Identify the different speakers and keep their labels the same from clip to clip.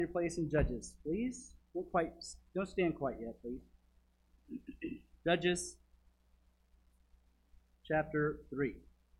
Speaker 1: Your place in Judges, please. Don't stand quite yet, please. Judges chapter 3.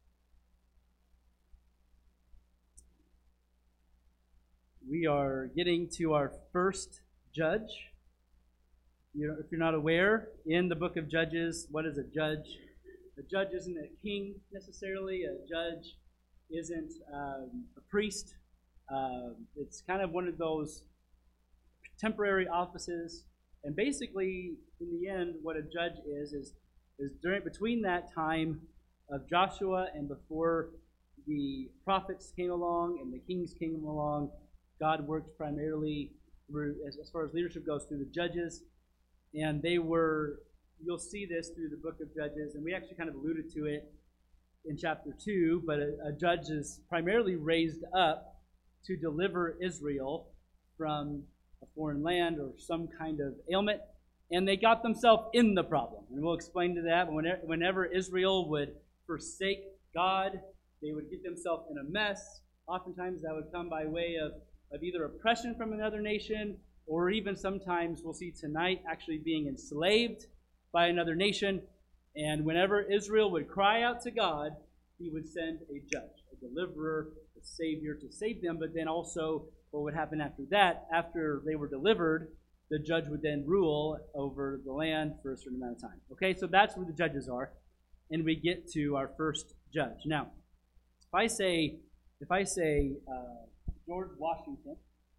Speaker 1: We are getting to our first judge. If you're not aware, in the book of Judges, what is a judge? A judge isn't a king necessarily. A judge isn't a priest. It's kind of one of those temporary offices. And basically, in the end, what a judge is between that time of Joshua and before the prophets came along and the kings came along, God worked primarily through, as far as leadership goes, through the judges. And you'll see this through the book of Judges, and we actually kind of alluded to it in chapter 2, but a judge is primarily raised up to deliver Israel from a foreign land or some kind of ailment, and they got themselves in the problem. And we'll explain to that. Whenever Israel would forsake God, they would get themselves in a mess. Oftentimes that would come by way of either oppression from another nation, or even sometimes, we'll see tonight, actually being enslaved by another nation. And whenever Israel would cry out to God, he would send a judge, a deliverer, a savior to save them. But then also, what would happen after that? After they were delivered, the judge would then rule over the land for a certain amount of time. Okay, so that's where the judges are. And we get to our first judge. Now, if I say George Washington,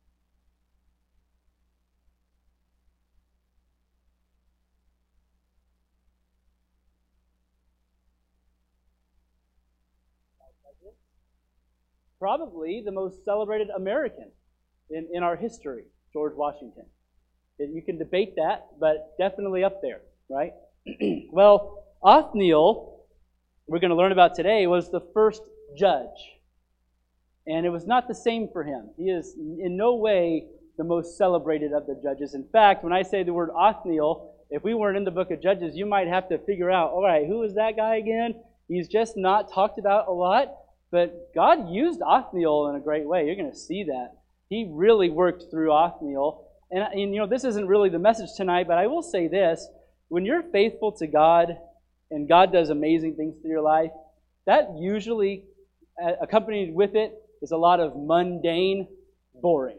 Speaker 1: probably the most celebrated American in our history, George Washington. You can debate that, but definitely up there, right? Well, Othniel, we're going to learn about today, was the first judge. And it was not the same for him. He is in no way the most celebrated of the judges. In fact, when I say the word Othniel, if we weren't in the book of Judges, you might have to figure out, all right, who is that guy again? He's just not talked about a lot. But God used Othniel in a great way. You're going to see that. He really worked through Othniel. And this isn't really the message tonight, but I will say this. When you're faithful to God and God does amazing things through your life, that usually, accompanied with it, is a lot of mundane boring.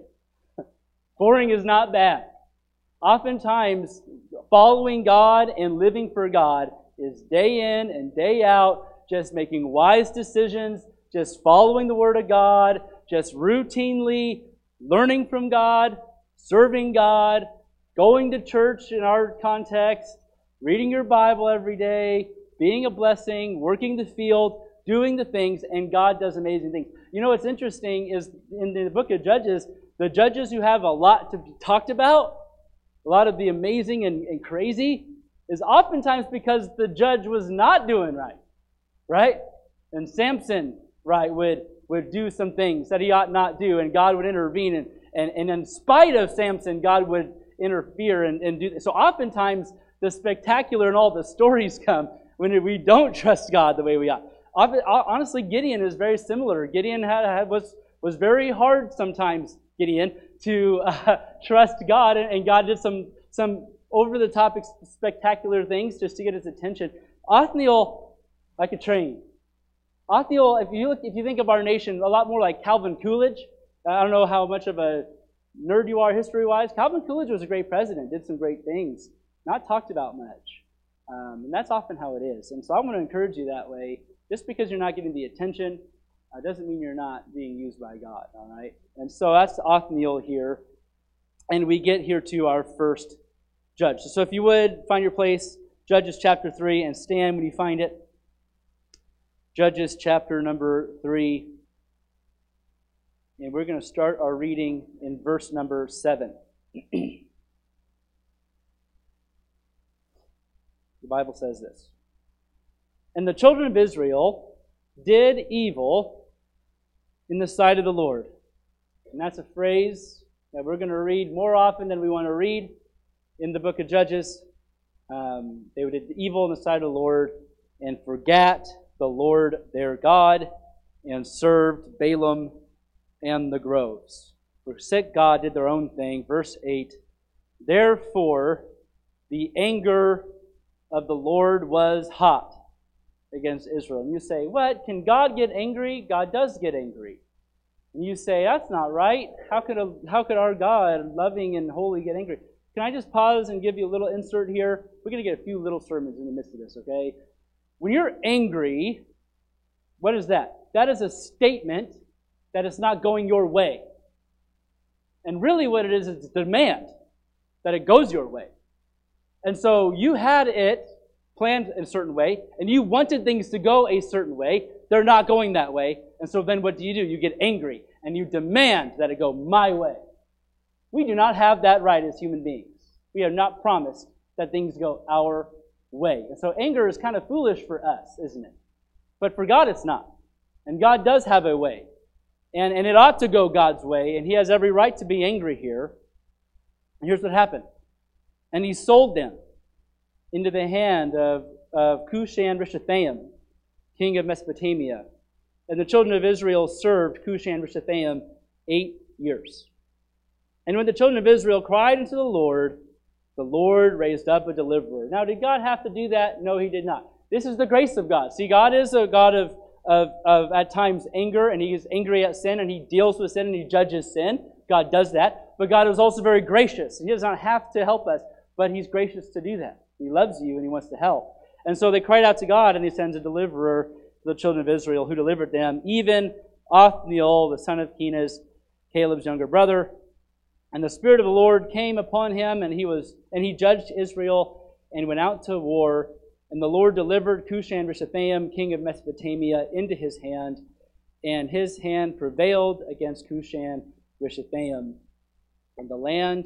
Speaker 1: Boring is not bad. Oftentimes, following God and living for God is day in and day out, just making wise decisions, just following the Word of God, just routinely learning from God, serving God, going to church in our context, reading your Bible every day, being a blessing, working the field, doing the things, and God does amazing things. What's interesting is in the book of Judges, the judges who have a lot to be talked about, a lot of the amazing and crazy, is oftentimes because the judge was not doing right? And Samson, would do some things that he ought not do, and God would intervene, and in spite of Samson, God would interfere and do this. So oftentimes, the spectacular and all the stories come when we don't trust God the way we ought. Honestly, Gideon is very similar. Gideon was very hard sometimes, Gideon, to trust God, and God did some over-the-top spectacular things just to get his attention. Othniel, like a train. Othniel, if you think of our nation, a lot more like Calvin Coolidge. I don't know how much of a nerd you are history-wise. Calvin Coolidge was a great president, did some great things, not talked about much. And that's often how it is. And so I want to encourage you that way. Just because you're not getting the attention doesn't mean you're not being used by God, all right? And so that's Othniel here. And we get here to our first judge. So if you would, find your place, Judges chapter 3, and stand when you find it. Judges chapter number 3. And we're going to start our reading in verse number 7. The Bible says this. And the children of Israel did evil in the sight of the Lord. And that's a phrase that we're going to read more often than we want to read in the book of Judges. They did evil in the sight of the Lord and forgat the Lord their God and served Balaam and the groves. We're sick, God did their own thing. Verse 8, therefore the anger of the Lord was hot against Israel. And you say, what? Can God get angry? God does get angry. And you say, that's not right. How could our God, loving and holy, get angry? Can I just pause and give you a little insert here? We're going to get a few little sermons in the midst of this, okay? When you're angry, what is that? That is a statement that it's not going your way. And really what it is a demand that it goes your way. And so you had it planned in a certain way, and you wanted things to go a certain way. They're not going that way. And so then what do? You get angry, and you demand that it go my way. We do not have that right as human beings. We are not promised that things go our way. And so anger is kind of foolish for us, isn't it? But for God it's not. And God does have a way. And it ought to go God's way, and He has every right to be angry here. And here's what happened. And He sold them into the hand of Cushan-Rishathaim, king of Mesopotamia. And the children of Israel served Cushan-Rishathaim 8 years. And when the children of Israel cried unto the Lord raised up a deliverer. Now, did God have to do that? No, He did not. This is the grace of God. See, God is a God of at times anger, and He is angry at sin, and He deals with sin, and He judges sin. God does that. But God is also very gracious. He does not have to help us, but He's gracious to do that. He loves you, and He wants to help. And so they cried out to God, and He sends a deliverer to the children of Israel, who delivered them, even Othniel, the son of Kenaz, Caleb's younger brother. And the Spirit of the Lord came upon him, and he judged Israel, and went out to war. And the Lord delivered Cushan-Rishathaim, king of Mesopotamia, into his hand, and his hand prevailed against Cushan-Rishathaim. And the land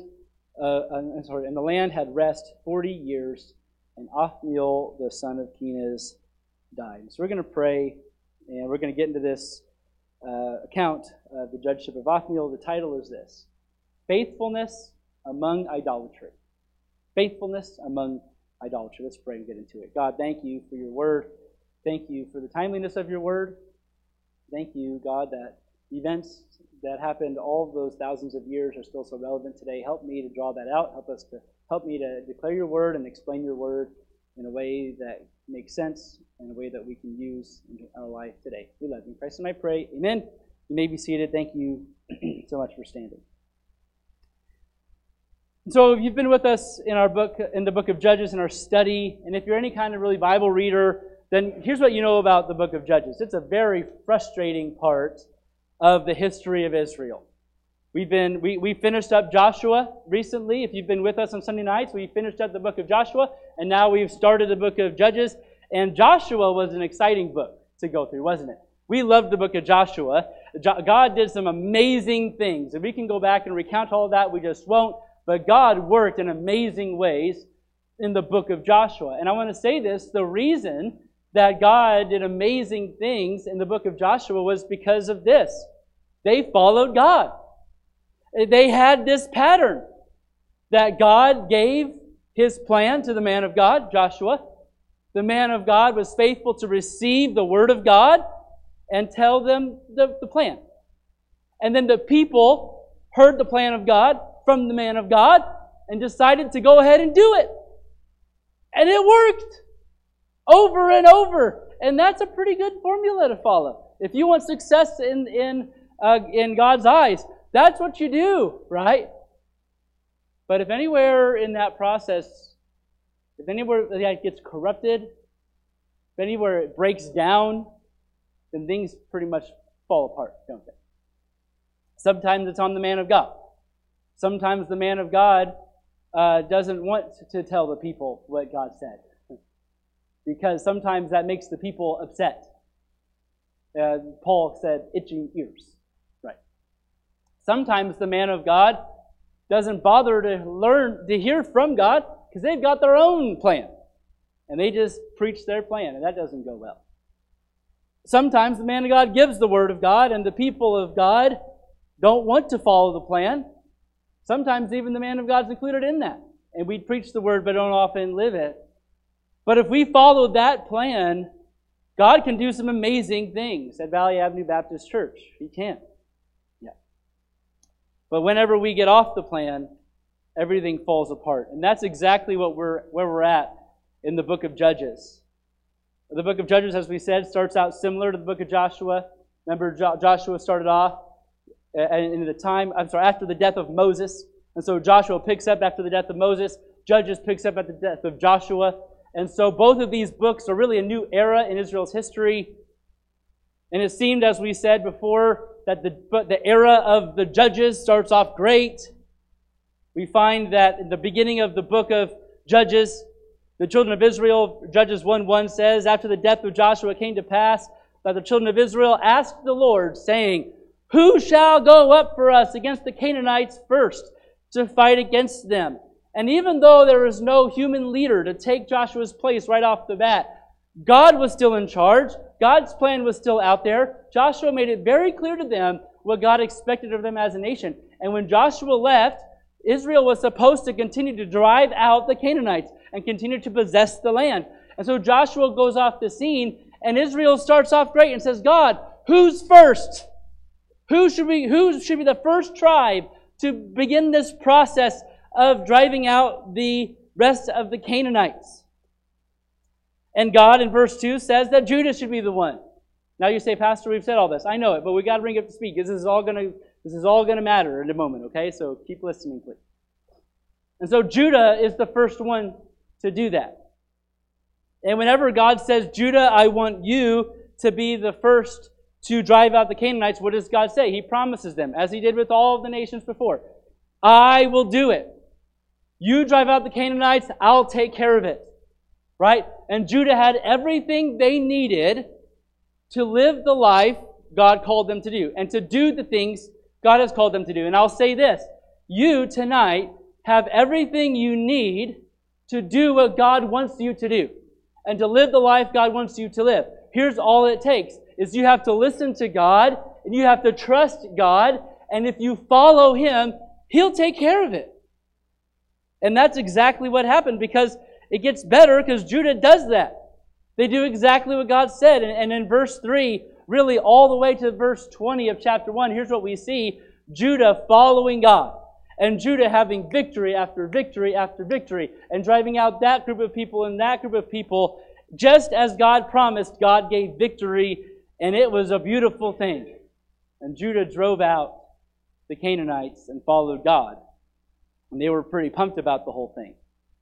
Speaker 1: had rest 40 years, and Othniel, the son of Kenaz, died. So we're going to pray, and we're going to get into this account of the judgeship of Othniel. The title is this: Faithfulness Among Idolatry. Faithfulness among idolatry. Let's pray and get into it. God, thank You for Your word. Thank You for the timeliness of Your word. Thank You, God, that events that happened all of those thousands of years are still so relevant today. Help me to draw that out. Help me to declare Your word and explain Your word in a way that makes sense, in a way that we can use in our life today. We love You. In Christ's name I pray. Amen. You may be seated. Thank you so much for standing. So if you've been with us in the book of Judges, in our study, and if you're any kind of really Bible reader, then here's what you know about the book of Judges. It's a very frustrating part of the history of Israel. We finished up Joshua recently. If you've been with us on Sunday nights, we finished up the book of Joshua, and now we've started the book of Judges. And Joshua was an exciting book to go through, wasn't it? We loved the book of Joshua. God did some amazing things. If we can go back and recount all of that, we just won't. But God worked in amazing ways in the book of Joshua. And I want to say this, the reason that God did amazing things in the book of Joshua was because of this. They followed God. They had this pattern that God gave His plan to the man of God, Joshua. The man of God was faithful to receive the word of God and tell them the plan. And then the people heard the plan of God from the man of God and decided to go ahead and do it. And it worked over and over. And that's a pretty good formula to follow. If you want success in God's eyes, that's what you do, right? But if anywhere in that process, if anywhere that gets corrupted, if anywhere it breaks down, then things pretty much fall apart, don't they? Sometimes it's on the man of God. Sometimes the man of God doesn't want to tell the people what God said, because sometimes that makes the people upset. Paul said, itching ears. Right. Sometimes the man of God doesn't bother to hear from God because they've got their own plan. And they just preach their plan, and that doesn't go well. Sometimes the man of God gives the word of God, and the people of God don't want to follow the plan. Sometimes even the man of God is included in that. And we preach the word but don't often live it. But if we follow that plan, God can do some amazing things at Valley Avenue Baptist Church. He can. Yeah. But whenever we get off the plan, everything falls apart. And that's exactly where we're at in the book of Judges. The book of Judges, as we said, starts out similar to the book of Joshua. Remember, Joshua started off after the death of Moses. And so Joshua picks up after the death of Moses. Judges picks up at the death of Joshua. And so both of these books are really a new era in Israel's history. And it seemed, as we said before, that the era of the Judges starts off great. We find that in the beginning of the book of Judges, the children of Israel, Judges 1:1 says, after the death of Joshua it came to pass that the children of Israel asked the Lord, saying, who shall go up for us against the Canaanites first to fight against them? And even though there was no human leader to take Joshua's place right off the bat, God was still in charge. God's plan was still out there. Joshua made it very clear to them what God expected of them as a nation. And when Joshua left, Israel was supposed to continue to drive out the Canaanites and continue to possess the land. And so Joshua goes off the scene, and Israel starts off great and says, God, who's first? Who should be the first tribe to begin this process of driving out the rest of the Canaanites? And God, in verse 2, says that Judah should be the one. Now you say, Pastor, we've said all this. I know it, but we got to bring it up to speed because this is all going to matter in a moment, okay? So keep listening, please. And so Judah is the first one to do that. And whenever God says, Judah, I want you to be the first to drive out the Canaanites, what does God say? He promises them, as He did with all of the nations before, I will do it. You drive out the Canaanites, I'll take care of it. Right? And Judah had everything they needed to live the life God called them to do and to do the things God has called them to do. And I'll say this, you tonight have everything you need to do what God wants you to do and to live the life God wants you to live. Here's all it takes, is you have to listen to God and you have to trust God, and if you follow Him, He'll take care of it. And that's exactly what happened, because it gets better because Judah does that. They do exactly what God said. And in verse 3, really all the way to verse 20 of chapter 1, here's what we see. Judah following God. And Judah having victory after victory after victory. And driving out that group of people and that group of people. Just as God promised, God gave victory. And it was a beautiful thing. And Judah drove out the Canaanites and followed God. And they were pretty pumped about the whole thing.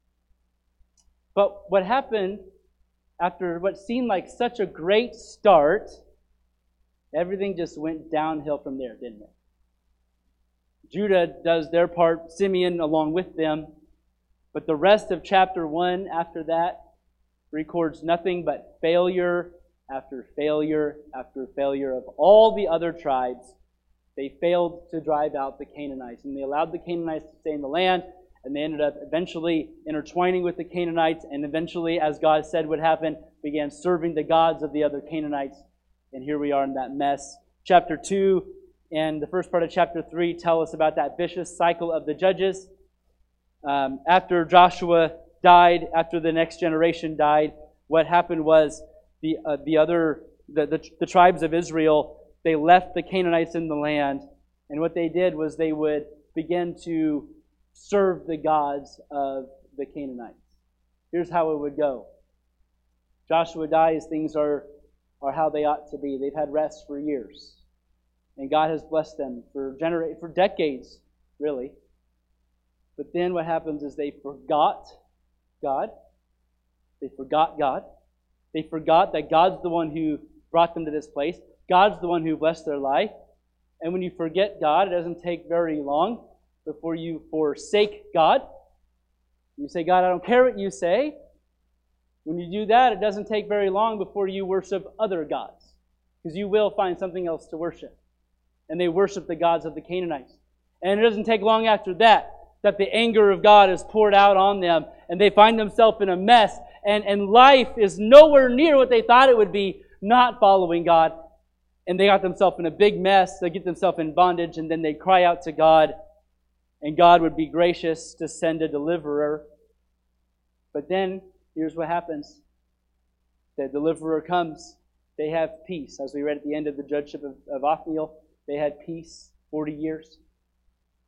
Speaker 1: But what happened after what seemed like such a great start, everything just went downhill from there, didn't it? Judah does their part, Simeon along with them, but the rest of chapter 1 after that records nothing but failure after failure after failure of all the other tribes. They failed to drive out the Canaanites, and they allowed the Canaanites to stay in the land. And they ended up eventually intertwining with the Canaanites, and eventually, as God said would happen, began serving the gods of the other Canaanites. And here we are in that mess. Chapter 2 and the first part of chapter 3 tell us about that vicious cycle of the judges. After Joshua died, after the next generation died, what happened was the tribes of Israel, they left the Canaanites in the land, and what they did was they would begin to serve the gods of the Canaanites. Here's how it would go. Joshua dies, things are how they ought to be. They've had rest for years. And God has blessed them for decades, really. But then what happens is they forgot God. They forgot God. They forgot that God's the one who brought them to this place. God's the one who blessed their life. And when you forget God, it doesn't take very long before you forsake God. You say, God, I don't care what you say. When you do that, it doesn't take very long before you worship other gods, because you will find something else to worship. And they worship the gods of the Canaanites. And it doesn't take long after that the anger of God is poured out on them, and they find themselves in a mess, and life is nowhere near what they thought it would be, not following God. And they got themselves in a big mess. They get themselves in bondage, and then they cry out to God, and God would be gracious to send a deliverer. But then, here's what happens. The deliverer comes. They have peace. As we read at the end of the judgeship of Othniel, they had peace 40 years.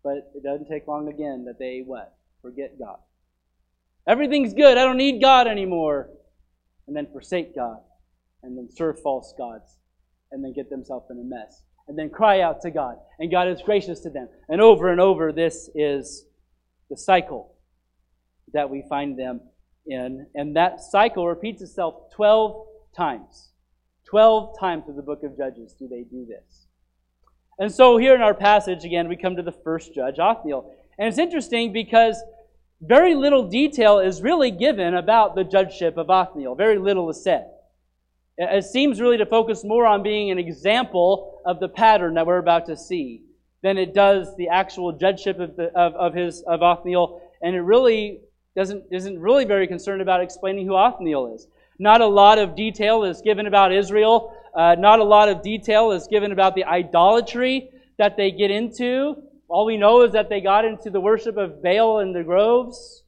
Speaker 1: But it doesn't take long again that they what? Forget God. Everything's good. I don't need God anymore. And then forsake God. And then serve false gods. And then get themselves in a mess. And then cry out to God. And God is gracious to them. And over, this is the cycle that we find them in. And that cycle repeats itself 12 times. 12 times in the book of Judges do they do this. And so here in our passage, again, we come to the first judge, Othniel. And it's interesting because very little detail is really given about the judgeship of Othniel. Very little is said. It seems really to focus more on being an example of the pattern that we're about to see than it does the actual judgeship of Othniel. And it really isn't really very concerned about explaining who Othniel is. Not a lot of detail is given about Israel. Not a lot of detail is given about the idolatry that they get into. All we know is that they got into the worship of Baal in the groves.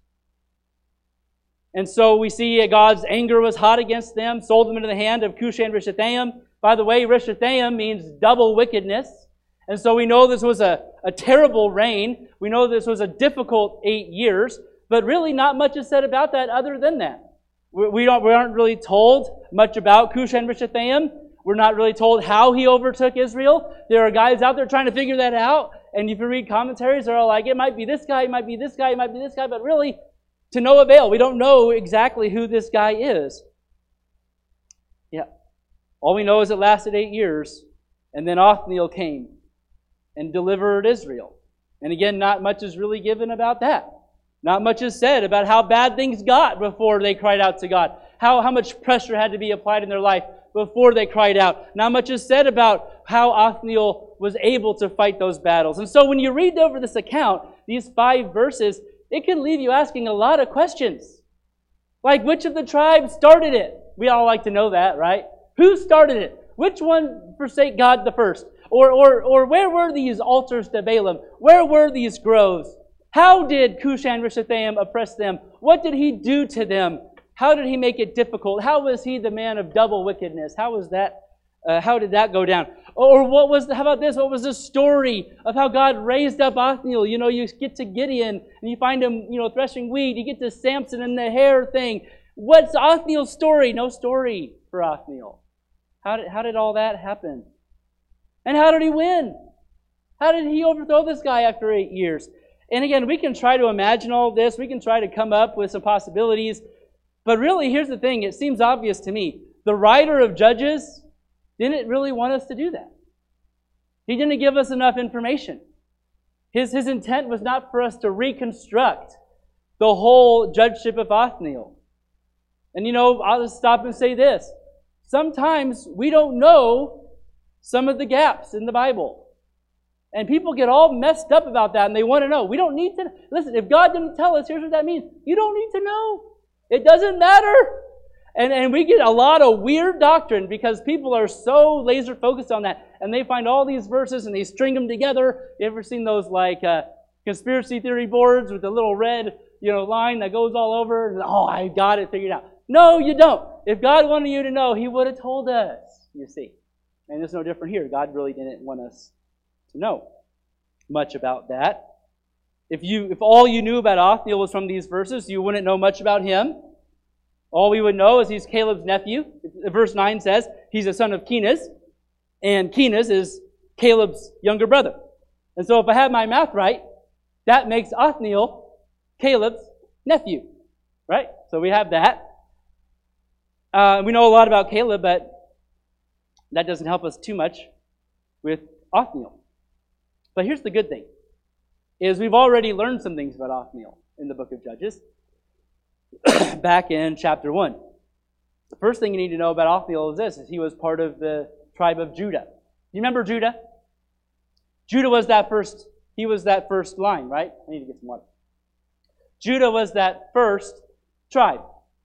Speaker 1: And so we see God's anger was hot against them, sold them into the hand of Cushan-Rishathaim. By the way, Rishathaim means double wickedness. And so we know this was a terrible reign. We know this was a difficult 8 years. But really not much is said about that other than that. We aren't really told much about Cushan-Rishathaim. We're not really told how he overtook Israel. There are guys out there trying to figure that out. And if you read commentaries, they're all like, it might be this guy, it might be this guy, it might be this guy. But really, to no avail. We don't know exactly who this guy is. Yeah. All we know is it lasted 8 years. And then Othniel came and delivered Israel. And again, not much is really given about that. Not much is said about how bad things got before they cried out to God. How much pressure had to be applied in their life before they cried out. Not much is said about how Othniel was able to fight those battles. And so when you read over this account, these 5 verses, it can leave you asking a lot of questions. Like, which of the tribes started it? We all like to know that, right? Who started it? Which one forsake God the first? Or where were these altars to Balaam? Where were these groves? How did Cushan-Rishathaim oppress them? What did he do to them? How did he make it difficult? How was he the man of double wickedness? How was that? How did that go down? Or how about this? What was the story of how God raised up Othniel? You know, you get to Gideon and you find him, threshing wheat. You get to Samson and the hair thing. What's Othniel's story? No story for Othniel. How did all that happen? And how did he win? How did he overthrow this guy after 8 years? And again, we can try to imagine all this. We can try to come up with some possibilities. But really, here's the thing. It seems obvious to me. The writer of Judges didn't really want us to do that. He didn't give us enough information. His intent was not for us to reconstruct the whole judgeship of Othniel. And I'll just stop and say this. Sometimes we don't know some of the gaps in the Bible. And people get all messed up about that and they want to know. We don't need to. Listen, if God didn't tell us, here's what that means. You don't need to know. It doesn't matter. And we get a lot of weird doctrine because people are so laser focused on that. And they find all these verses and they string them together. You ever seen those conspiracy theory boards with the little red line that goes all over? And, I got it figured out. No, you don't. If God wanted you to know, He would have told us, you see. And it's no different here. God really didn't want us to know much about that. If all you knew about Othniel was from these verses, you wouldn't know much about him. All we would know is he's Caleb's nephew. Verse 9 says he's a son of Kenaz, and Kenaz is Caleb's younger brother. And so if I have my math right, that makes Othniel Caleb's nephew, right? So we have that. We know a lot about Caleb, but that doesn't help us too much with Othniel. But here's the good thing, is we've already learned some things about Othniel in the book of Judges back in chapter 1. The first thing you need to know about Othniel is this, is he was part of the tribe of Judah. You remember Judah? Judah was that first line, right? I need to get some water. Judah was that first tribe.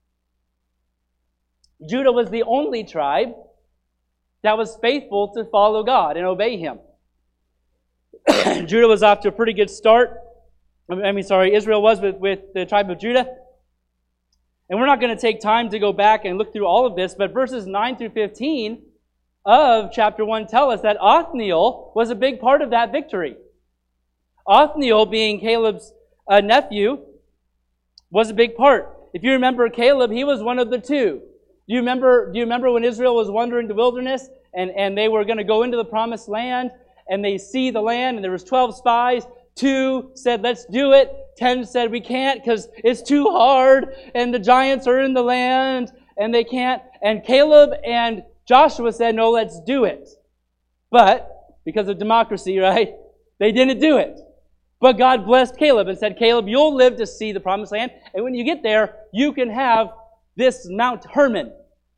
Speaker 1: Judah was the only tribe that was faithful to follow God and obey Him. Judah was off to a pretty good start. Israel was with the tribe of Judah. And we're not going to take time to go back and look through all of this, but verses 9 through 15 of chapter 1 tell us that Othniel was a big part of that victory. Othniel, being Caleb's nephew, was a big part. If you remember Caleb, he was one of the two. Do you remember when Israel was wandering the wilderness and they were going to go into the promised land and they see the land and there was 12 spies. 2 said, let's do it. 10 said, we can't because it's too hard and the giants are in the land and they can't. And Caleb and Joshua said, no, let's do it. But because of democracy, right, they didn't do it. But God blessed Caleb and said, Caleb, you'll live to see the promised land. And when you get there, you can have this Mount Hermon.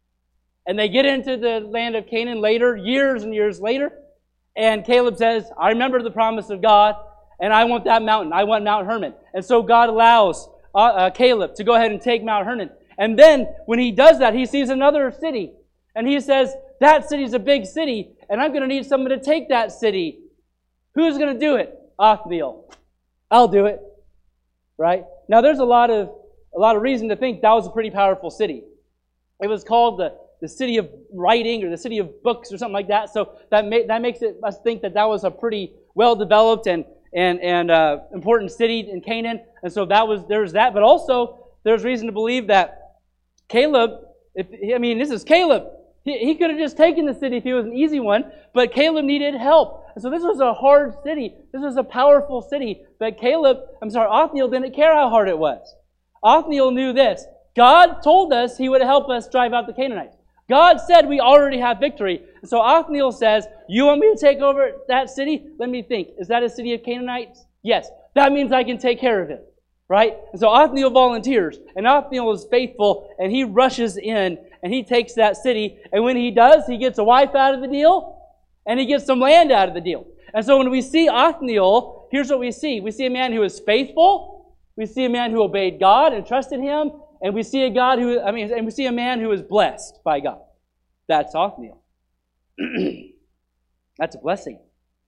Speaker 1: And they get into the land of Canaan later, years and years later. And Caleb says, I remember the promise of God, and I want that mountain. I want Mount Hermon. And so God allows Caleb to go ahead and take Mount Hermon. And then when he does that, he sees another city. And he says, that city's a big city, and I'm going to need someone to take that city. Who's going to do it? Othniel. I'll do it. Right? Now there's a lot of reason to think that was a pretty powerful city. It was called the city of writing or the city of books or something like that. So that makes us think that was a pretty well-developed and important city in Canaan. And so there's that. But also there's reason to believe that Caleb, this is Caleb. He could have just taken the city if it was an easy one, but Caleb needed help. And so this was a hard city. This was a powerful city. But Othniel didn't care how hard it was. Othniel knew this. God told us He would help us drive out the Canaanites. God said we already have victory. And so Othniel says, you want me to take over that city? Let me think. Is that a city of Canaanites? Yes. That means I can take care of it. Right? And so Othniel volunteers. And Othniel is faithful. And he rushes in. And he takes that city. And when he does, he gets a wife out of the deal. And he gets some land out of the deal. And so when we see Othniel, here's what we see. We see a man who is faithful. We see a man who obeyed God and trusted Him. And we see we see a man who is blessed by God. That's Othniel. That's a blessing.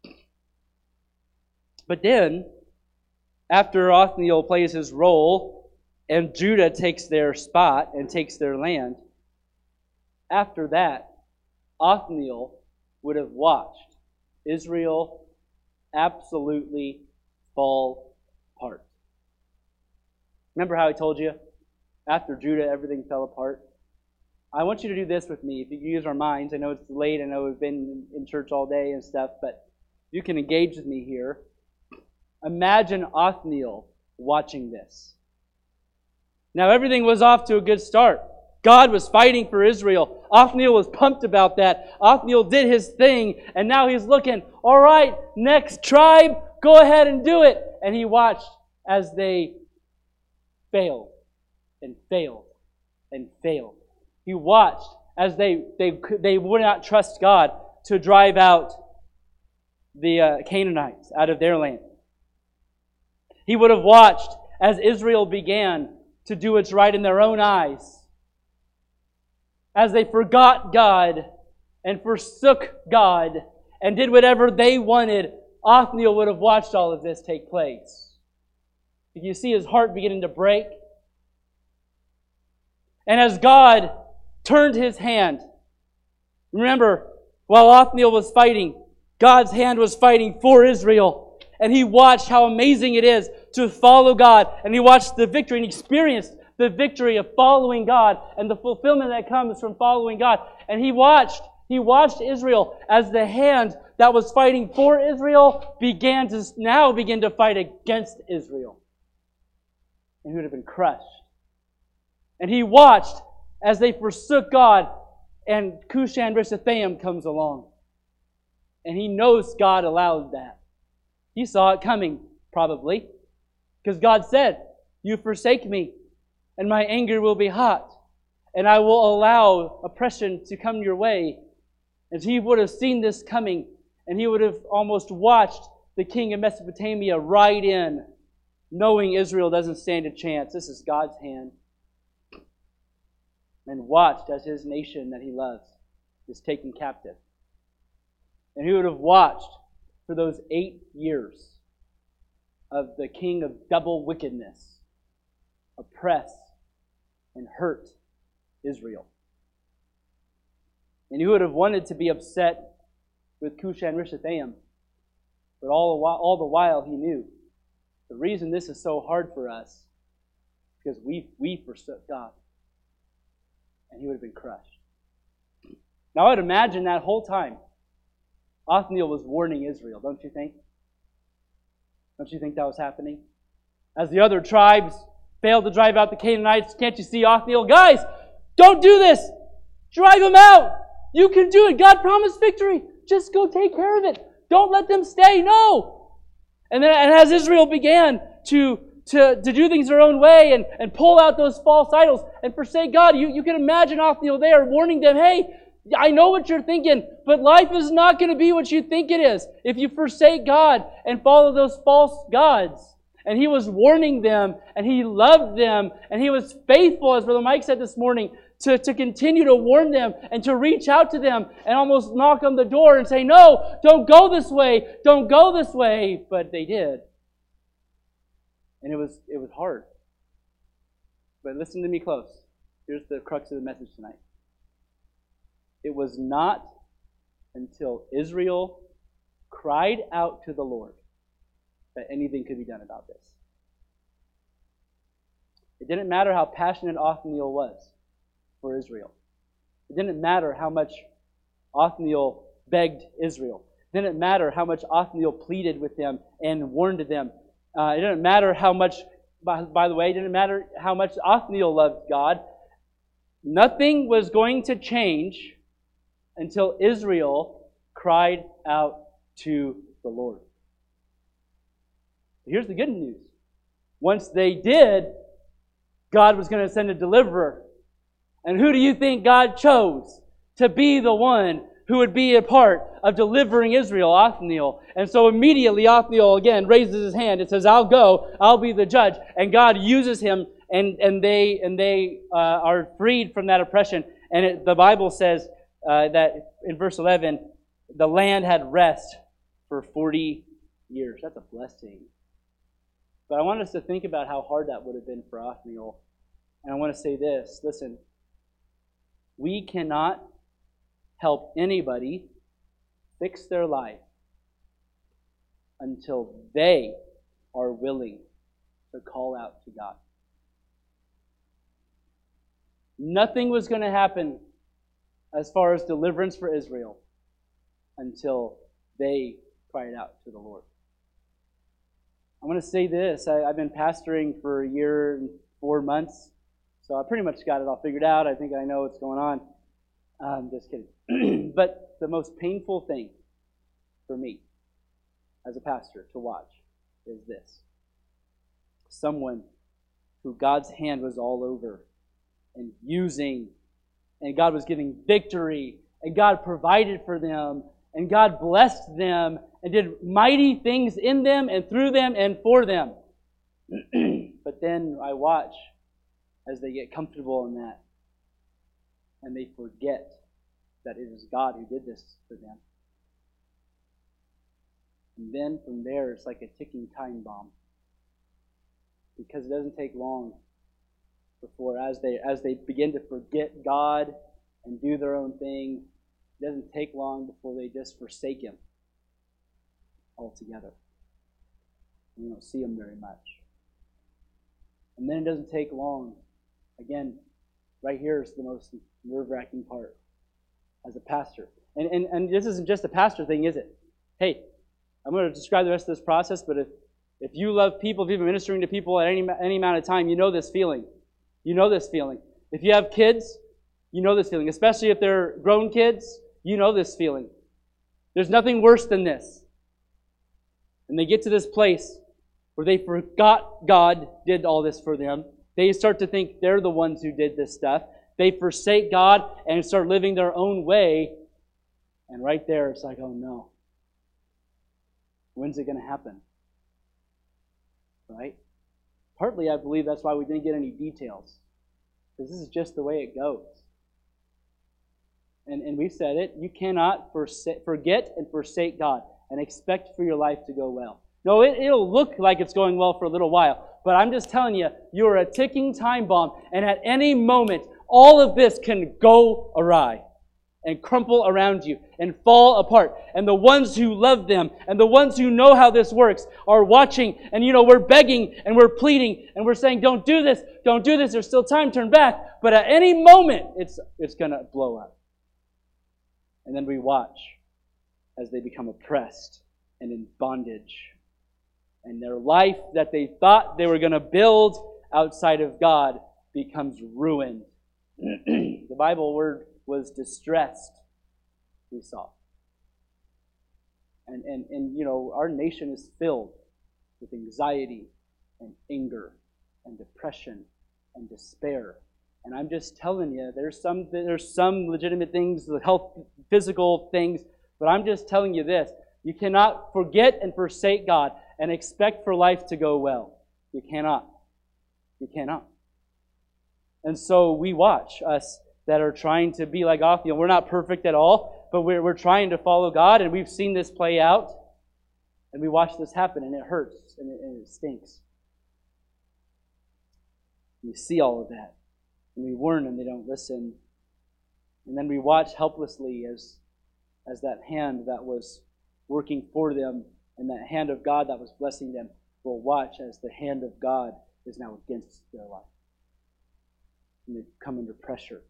Speaker 1: But then, after Othniel plays his role, and Judah takes their spot and takes their land, after that, Othniel would have watched Israel absolutely fall apart. Remember how I told you? After Judah, everything fell apart. I want you to do this with me. If you use our minds, I know it's late, I know we've been in church all day and stuff, but you can engage with me here. Imagine Othniel watching this. Now everything was off to a good start. God was fighting for Israel. Othniel was pumped about that. Othniel did his thing, and now he's looking, all right, next tribe, go ahead and do it. And he watched as they failed and failed and failed. He watched as they would not trust God to drive out the Canaanites out of their land. He would have watched as Israel began to do what's right in their own eyes. As they forgot God and forsook God and did whatever they wanted, Othniel would have watched all of this take place. You see his heart beginning to break. And as God turned His hand, remember, while Othniel was fighting, God's hand was fighting for Israel. And he watched how amazing it is to follow God. And he watched the victory and experienced the victory of following God and the fulfillment that comes from following God. And he watched Israel as the hand that was fighting for Israel began to fight against Israel. And he would have been crushed. And he watched as they forsook God, and Cushan-Rishathaim comes along. And he knows God allowed that. He saw it coming, probably. Because God said, you forsake me, and my anger will be hot, and I will allow oppression to come your way. And he would have seen this coming, and he would have almost watched the king of Mesopotamia ride in, knowing Israel doesn't stand a chance. This is God's hand. And watched as his nation that he loves is taken captive. And he would have watched for those 8 years of the king of double wickedness oppress and hurt Israel. And he would have wanted to be upset with Cushan-Rishathaim. But all the while he knew the reason this is so hard for us is because we forsook God. And he would have been crushed. Now I would imagine that whole time Othniel was warning Israel, don't you think? Don't you think that was happening? As the other tribes failed to drive out the Canaanites, can't you see Othniel? Guys, don't do this! Drive them out! You can do it! God promised victory! Just go take care of it! Don't let them stay! No! And as Israel began to do things their own way and pull out those false idols and forsake God, you can imagine Othniel there warning them, hey, I know what you're thinking, but life is not going to be what you think it is if you forsake God and follow those false gods. And he was warning them, and he loved them, and he was faithful, as Brother Mike said this morning, to continue to warn them and to reach out to them and almost knock on the door and say, no, don't go this way, don't go this way. But they did. And it was hard. But listen to me close. Here's the crux of the message tonight. It was not until Israel cried out to the Lord that anything could be done about this. It didn't matter how passionate Othniel was for Israel. It didn't matter how much Othniel begged Israel. It didn't matter how much Othniel pleaded with them and warned them. It didn't matter how much, by the way, it didn't matter how much Othniel loved God. Nothing was going to change until Israel cried out to the Lord. Here's the good news. Once they did, God was going to send a deliverer. And who do you think God chose to be the one who would be a part of delivering Israel? Othniel. And so immediately Othniel again raises his hand and says, I'll go, I'll be the judge. And God uses him and they are freed from that oppression. And the Bible says that in verse 11, the land had rest for 40 years. That's a blessing. But I want us to think about how hard that would have been for Othniel. And I want to say this. Listen, we cannot help anybody fix their life until they are willing to call out to God. Nothing was going to happen as far as deliverance for Israel until they cried out to the Lord. I want to say this. I've been pastoring for a year and 4 months, so I pretty much got it all figured out. I think I know what's going on. I'm just kidding. But the most painful thing for me as a pastor to watch is this. Someone who God's hand was all over and using, and God was giving victory, and God provided for them, and God blessed them, and did mighty things in them and through them and for them. But then I watch as they get comfortable in that, and they forget that it is God who did this for them. And then from there, it's like a ticking time bomb. Because it doesn't take long before, as they begin to forget God and do their own thing, it doesn't take long before they just forsake Him altogether. And we don't see Him very much. And then it doesn't take long. Again, right here is the most nerve-wracking part as a pastor. And this isn't just a pastor thing, is it? Hey, I'm going to describe the rest of this process, but if you love people, if you've been ministering to people at any amount of time, you know this feeling. You know this feeling. If you have kids, you know this feeling. Especially if they're grown kids, you know this feeling. There's nothing worse than this. And they get to this place where they forgot God did all this for them. They start to think they're the ones who did this stuff. They forsake God and start living their own way. And right there, it's like, oh no. When's it going to happen? Right? Partly, I believe that's why we didn't get any details. Because this is just the way it goes. And we said it, you cannot forget and forsake God and expect for your life to go well. No, it'll look like it's going well for a little while. But I'm just telling you, you're a ticking time bomb. And at any moment, all of this can go awry. and crumple around you and fall apart. And the ones who love them and the ones who know how this works are watching. And we're begging and we're pleading and we're saying, don't do this, there's still time, turn back. But at any moment, it's going to blow up. And then we watch as they become oppressed and in bondage. And their life that they thought they were going to build outside of God becomes ruined. The Bible word was distressed, we saw. And our nation is filled with anxiety and anger and depression and despair. And I'm just telling you, there's some legitimate things, the health, physical things, but I'm just telling you this. You cannot forget and forsake God and expect for life to go well. You cannot. You cannot. And so we watch, us that are trying to be like Othniel. We're not perfect at all, but we're trying to follow God, and we've seen this play out. And we watch this happen, and it hurts, and it stinks. We see all of that, and we warn them, they don't listen. And then we watch helplessly as that hand that was working for them and that hand of God that was blessing them will watch as the hand of God is now against their life. And they come under pressure.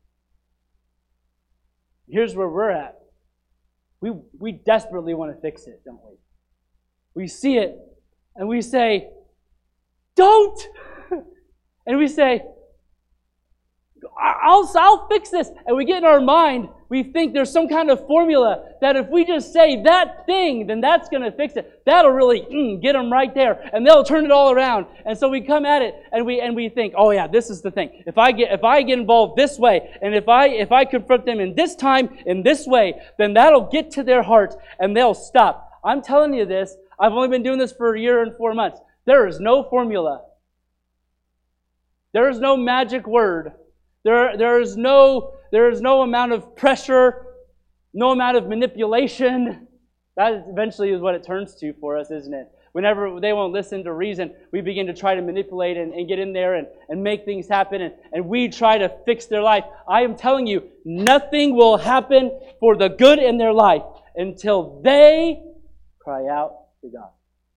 Speaker 1: Here's where we're at. We desperately want to fix it, don't we? We see it, and we say, don't! And we say, I'll fix this. And we get in our mind, we think there's some kind of formula that if we just say that thing, then that's going to fix it. That'll really get them right there, and they'll turn it all around. And so we come at it, and we think, oh yeah, this is the thing. If I get involved this way, and if I confront them in this time, in this way, then that'll get to their heart, and they'll stop. I'm telling you this. I've only been doing this for a year and 4 months. There is no formula. There is no magic word. There is no amount of pressure, no amount of manipulation. That eventually is what it turns to for us, isn't it? Whenever they won't listen to reason, we begin to try to manipulate and get in there and make things happen, and we try to fix their life. I am telling you, nothing will happen for the good in their life until they cry out to God.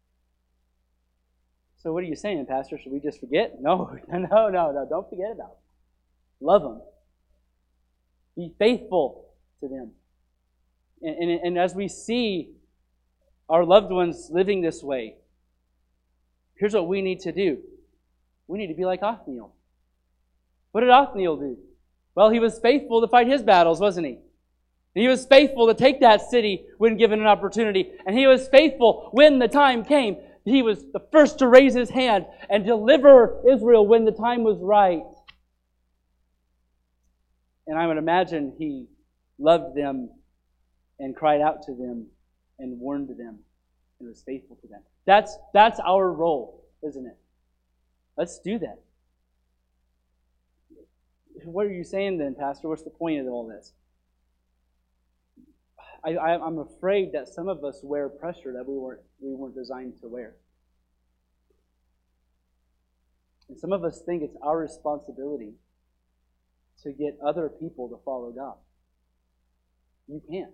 Speaker 1: So what are you saying, Pastor? Should we just forget? No, don't forget about it. Love them. Be faithful to them. And as we see our loved ones living this way, here's what we need to do. We need to be like Othniel. What did Othniel do? Well, he was faithful to fight his battles, wasn't he? He was faithful to take that city when given an opportunity. And he was faithful when the time came. He was the first to raise his hand and deliver Israel when the time was right. And I would imagine he loved them and cried out to them and warned them and was faithful to them. That's our role, isn't it? Let's do that. What are you saying then, Pastor? What's the point of all this? I'm afraid that some of us wear pressure that we weren't designed to wear. And some of us think it's our responsibility to get other people to follow God. You can't.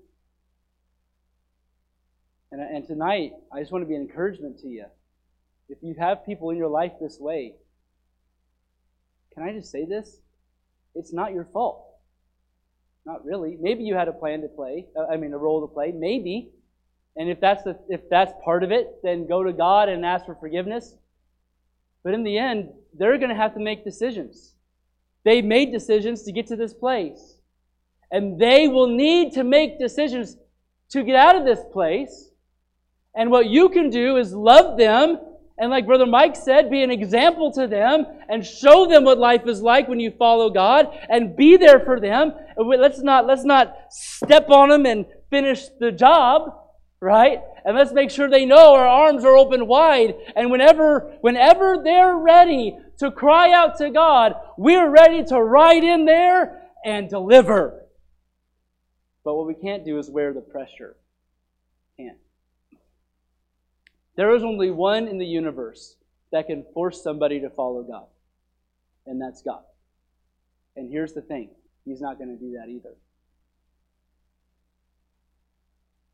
Speaker 1: And tonight, I just want to be an encouragement to you. If you have people in your life this way, can I just say this? It's not your fault. Not really. Maybe you had a role to play. Maybe. And if that's part of it, then go to God and ask for forgiveness. But in the end, they're going to have to make decisions. They made decisions to get to this place. And they will need to make decisions to get out of this place. And what you can do is love them. And like Brother Mike said, be an example to them and show them what life is like when you follow God and be there for them. Let's not step on them and finish the job, right? And let's make sure they know our arms are open wide. And whenever they're ready to cry out to God, we're ready to ride in there and deliver. But what we can't do is wear the pressure. Can't. There is only one in the universe that can force somebody to follow God, and that's God. And here's the thing. He's not going to do that either.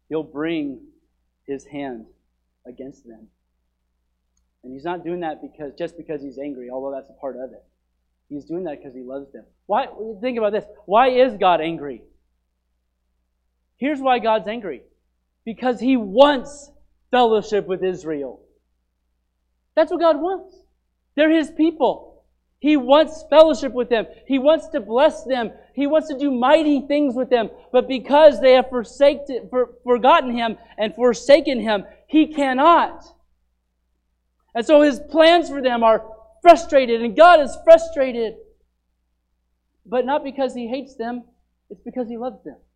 Speaker 1: He'll bring his hand against them. And he's not doing that just because he's angry, although that's a part of it. He's doing that because he loves them. Why? Think about this. Why is God angry? Here's why God's angry. Because he wants fellowship with Israel. That's what God wants. They're his people. He wants fellowship with them. He wants to bless them. He wants to do mighty things with them. But because they have forgotten him and forsaken him, he cannot. And so his plans for them are frustrated, and God is frustrated. But not because he hates them, it's because he loves them.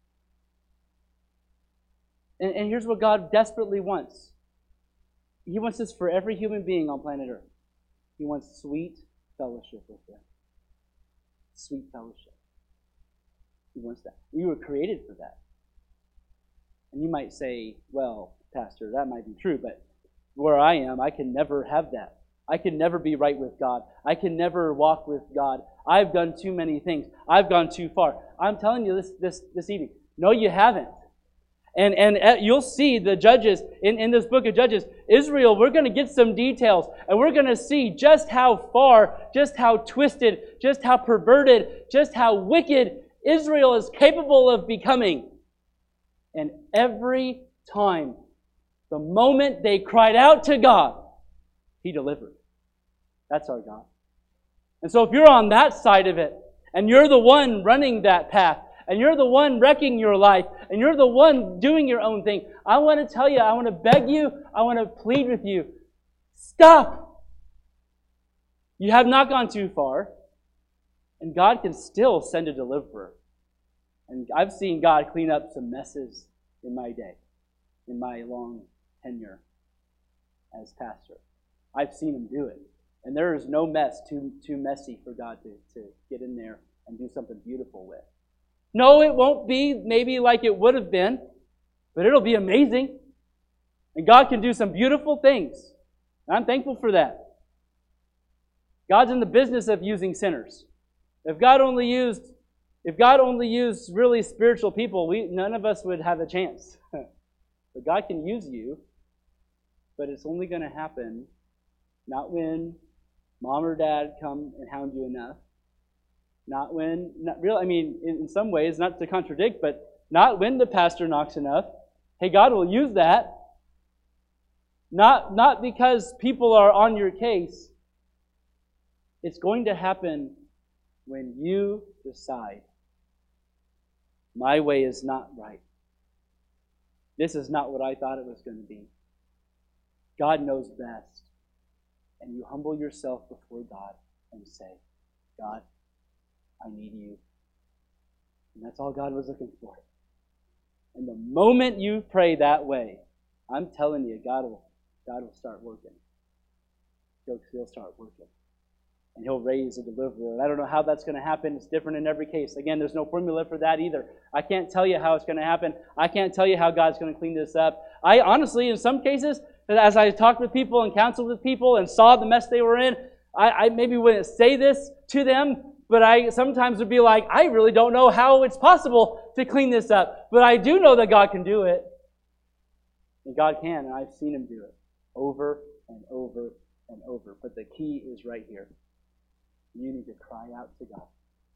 Speaker 1: And here's what God desperately wants. He wants this for every human being on planet Earth. He wants sweet fellowship with them. Sweet fellowship. He wants that. We were created for that. And you might say, well, Pastor, that might be true, but where I am, I can never have that. I can never be right with God. I can never walk with God. I've done too many things. I've gone too far. I'm telling you this evening. No, you haven't. And you'll see the Judges, in this book of Judges, Israel, we're going to get some details. And we're going to see just how far, just how twisted, just how perverted, just how wicked Israel is capable of becoming. And every time, the moment they cried out to God, he delivered. That's our God. And so if you're on that side of it, and you're the one running that path, and you're the one wrecking your life, and you're the one doing your own thing, I want to tell you, I want to beg you, I want to plead with you, stop! You have not gone too far, and God can still send a deliverer. And I've seen God clean up some messes in my day, in my long tenure as pastor. I've seen him do it. And there is no mess too messy for God to get in there and do something beautiful with. No, it won't be maybe like it would have been, but it'll be amazing. And God can do some beautiful things. And I'm thankful for that. God's in the business of using sinners. If God only used really spiritual people, none of us would have a chance. But God can use you, but it's only going to happen not when mom or dad come and hound you enough. In some ways, not to contradict, but not when the pastor knocks enough. Hey, God will use that. Not because people are on your case. It's going to happen when you decide, my way is not right. This is not what I thought it was going to be. God knows best. And you humble yourself before God and say, God, I need you. And that's all God was looking for. And the moment you pray that way, I'm telling you, God will start working. He'll start working. And he'll raise a deliverer. And I don't know how that's going to happen. It's different in every case. Again, there's no formula for that either. I can't tell you how it's going to happen. I can't tell you how God's going to clean this up. I honestly, in some cases, as I talked with people and counseled with people and saw the mess they were in, I maybe wouldn't say this to them, but I sometimes would be like, I really don't know how it's possible to clean this up. But I do know that God can do it. And God can, and I've seen him do it over and over and over. But the key is right here. You need to cry out to God.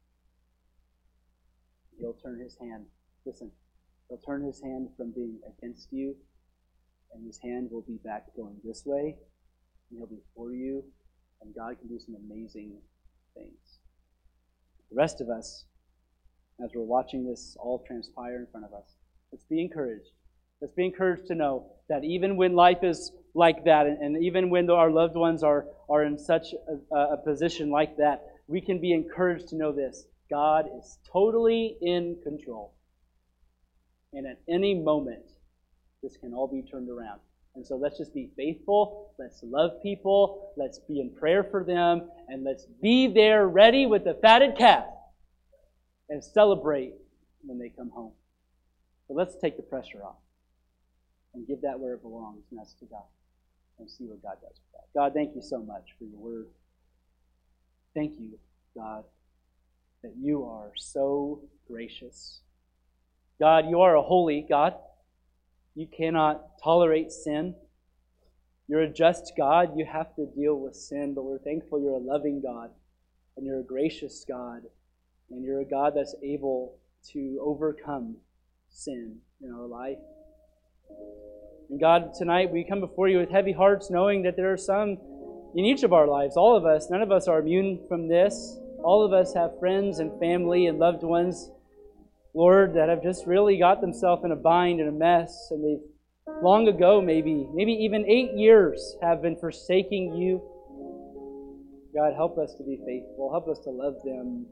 Speaker 1: He'll turn his hand. Listen, he'll turn his hand from being against you, and his hand will be back going this way, and he'll be for you, and God can do some amazing things. The rest of us, as we're watching this all transpire in front of us, let's be encouraged. Let's be encouraged to know that even when life is like that, and even when our loved ones are in such a position like that, we can be encouraged to know this. God is totally in control. And at any moment, this can all be turned around. And so let's just be faithful. Let's love people. Let's be in prayer for them. And let's be there ready with the fatted calf and celebrate when they come home. But let's take the pressure off and give that where it belongs, and that's to God. And see what God does with that. God, thank you so much for your word. Thank you, God, that you are so gracious. God, you are a holy God. You cannot tolerate sin. You're a just God. You have to deal with sin, but we're thankful you're a loving God, and you're a gracious God, and you're a God that's able to overcome sin in our life. And God, tonight we come before you with heavy hearts, knowing that there are some in each of our lives, all of us, none of us are immune from this. All of us have friends and family and loved ones, Lord, that have just really got themselves in a bind and a mess, and they've long ago, maybe even 8 years, have been forsaking you. God, help us to be faithful. Help us to love them.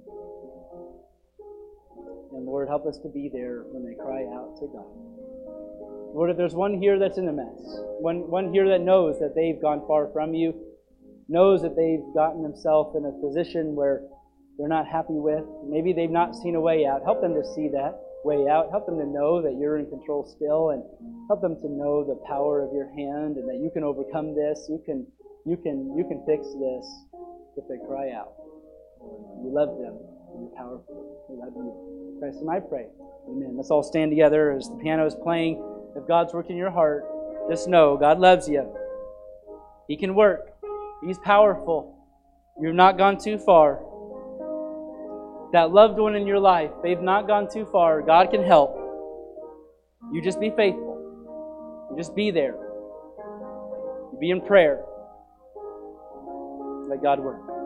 Speaker 1: And Lord, help us to be there when they cry out to God. Lord, if there's one here that's in a mess, one here that knows that they've gone far from you, knows that they've gotten themselves in a position where they're not happy with, maybe they've not seen a way out, help them to see that way out. Help them to know that you're in control still, and help them to know the power of your hand and that you can overcome this. You can fix this if they cry out. You love them. You're powerful. We love you. In Christ's name I pray. Amen. Let's all stand together as the piano is playing. If God's working in your heart, just know God loves you. He can work. He's powerful. You've not gone too far. That loved one in your life, they've not gone too far. God can help. You just be faithful. You just be there. You be in prayer. Let God work.